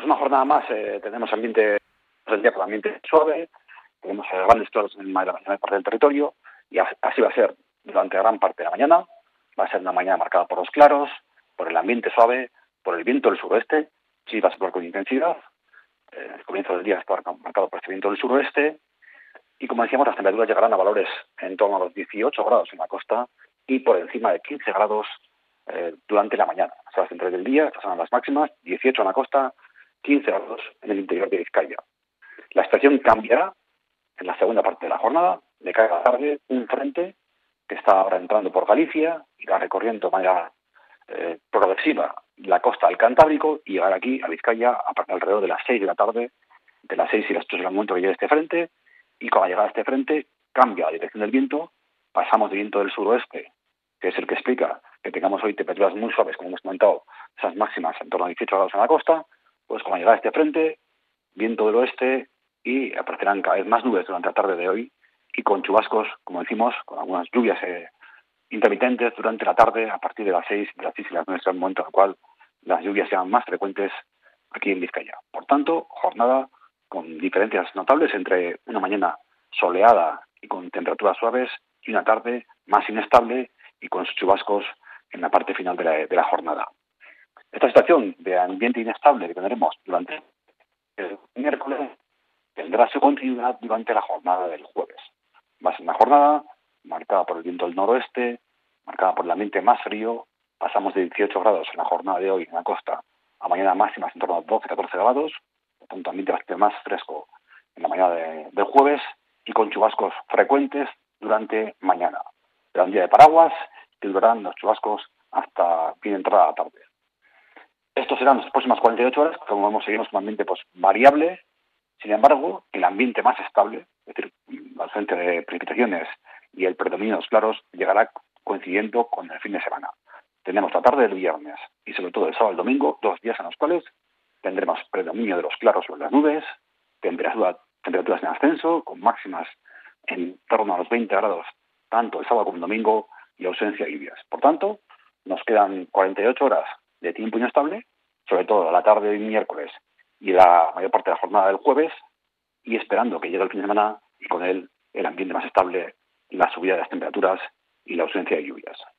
una jornada más tenemos ambiente, el día con ambiente suave, tenemos grandes claros en la mañana parte del territorio, y así va a ser durante gran parte de la mañana. Va a ser una mañana marcada por los claros, por el ambiente suave, por el viento del suroeste. Sí va a soplar con intensidad. El comienzo del día está marcado por este viento del suroeste. Y como decíamos, las temperaturas llegarán a valores en torno a los 18 grados en la costa y por encima de 15 grados durante la mañana. O sea, las centrales del día, estas son las máximas, 18 en la costa, 15 grados en el interior de Vizcaya. La estación cambiará en la segunda parte de la jornada, de cara a la tarde, un frente que está ahora entrando por Galicia, irá recorriendo de manera progresiva la costa del Cantábrico y llegar aquí a Vizcaya alrededor de las 6 de la tarde, de las 6 y las 8 es el momento que llegue este frente, y con la llegada de este frente cambia la dirección del viento, pasamos de viento del suroeste, que es el que explica que tengamos hoy temperaturas muy suaves, como hemos comentado, esas máximas en torno a 18 grados en la costa, pues con la llegada de este frente, viento del oeste, y aparecerán cada vez más nubes durante la tarde de hoy, y con chubascos, como decimos, con algunas lluvias intermitentes durante la tarde, a partir de las 6 y las 9 será el momento en el cual las lluvias sean más frecuentes aquí en Vizcaya. Por tanto, jornada con diferencias notables entre una mañana soleada y con temperaturas suaves y una tarde más inestable y con sus chubascos en la parte final de la jornada. Esta situación de ambiente inestable que tendremos durante el miércoles tendrá su continuidad durante la jornada del jueves. Va a ser una jornada marcada por el viento del noroeste, marcada por el ambiente más frío. Pasamos de 18 grados en la jornada de hoy en la costa a mañana máximas en torno a 12-14 grados, por tanto ambiente bastante más fresco en la mañana del jueves y con chubascos frecuentes durante mañana. Será un día de paraguas que durarán los chubascos hasta bien entrada la tarde. Estos serán las próximas 48 horas, como vemos, seguimos con un ambiente variable. Sin embargo, el ambiente más estable, es decir, la ausencia de precipitaciones y el predominio de los claros, llegará coincidiendo con el fin de semana. Tenemos la tarde del viernes y sobre todo el sábado y el domingo, 2 días en los cuales tendremos predominio de los claros sobre las nubes, temperaturas en ascenso, con máximas en torno a los 20 grados, tanto el sábado como el domingo, y ausencia de lluvias. Por tanto, nos quedan 48 horas de tiempo inestable, sobre todo la tarde del miércoles y la mayor parte de la jornada del jueves, y esperando que llegue el fin de semana y con él el ambiente más estable, la subida de las temperaturas y la ausencia de lluvias.